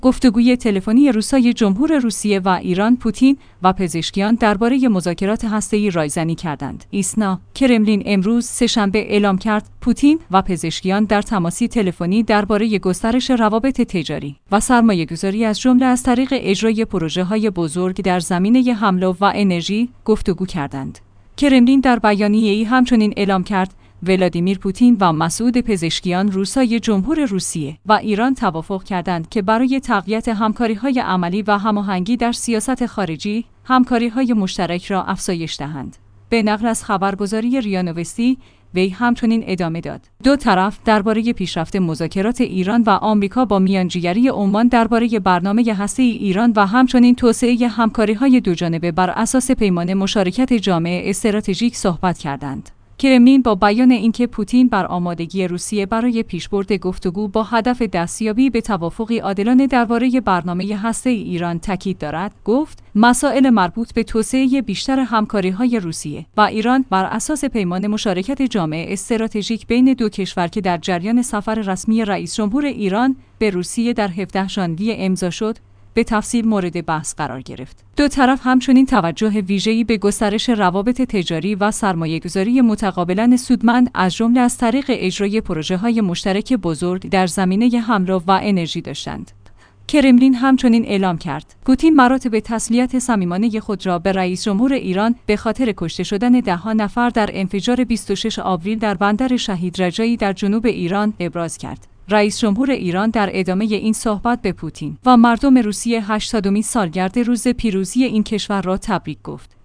گفتگوی تلفنی روسای جمهور روسیه و ایران. پوتین و پزشکیان درباره مذاکرات هسته‌ای رایزنی کردند. ایسنا کرملین امروز سه‌شنبه اعلام کرد پوتین و پزشکیان در تماسی تلفنی درباره گسترش روابط تجاری و سرمایه‌گذاری از جمله از طریق اجرای پروژه‌های بزرگ در زمینه حمل و انرژی گفتگو کردند. کرملین در بیانیه‌ای همچنین اعلام کرد ولادیمیر پوتین و مسعود پزشکیان روسای جمهور روسیه و ایران توافق کردند که برای تقویت همکاری‌های عملی و هماهنگی در سیاست خارجی، همکاری‌های مشترک را افزایش دهند. به نقل از خبرگزاری ریا نوستی، وی همچنین ادامه داد: دو طرف درباره پیشرفت مذاکرات ایران و آمریکا با میانجیگری عمان درباره برنامه هسته‌ای ایران و همچنین توسعه همکاری‌های دوجانبه بر اساس پیمان مشارکت جامع استراتژیک صحبت کردند. کرملین با بیان اینکه پوتین بر آمادگی روسیه برای پیشبرد گفتگو با هدف دستیابی به توافقی عادلانه درباره برنامه هسته‌ای ایران تاکید دارد، گفت مسائل مربوط به توسعه بیشتر همکاری‌های روسیه و ایران بر اساس پیمان مشارکت جامع استراتژیک بین دو کشور که در جریان سفر رسمی رئیس جمهور ایران به روسیه در 17 ژانویه امضا شد، به تفصیل مورد بحث قرار گرفت. دو طرف همچنین توجه ویژه‌ای به گسترش روابط تجاری و سرمایه‌گذاری متقابلاً سودمند از جمله از طریق اجرای پروژه‌های مشترک بزرگ در زمینه حمل و انرژی داشتند. کرملین همچنین اعلام کرد پوتین مراتب تسلیت صمیمانه خود را به رئیس جمهور ایران به خاطر کشته شدن ده‌ها نفر در انفجار 26 آوریل در بندر شهید رجایی در جنوب ایران ابراز کرد. رئیس جمهور ایران در ادامه این صحبت به پوتین و مردم روسیه 80مین سالگرد روز پیروزی این کشور را تبریک گفت.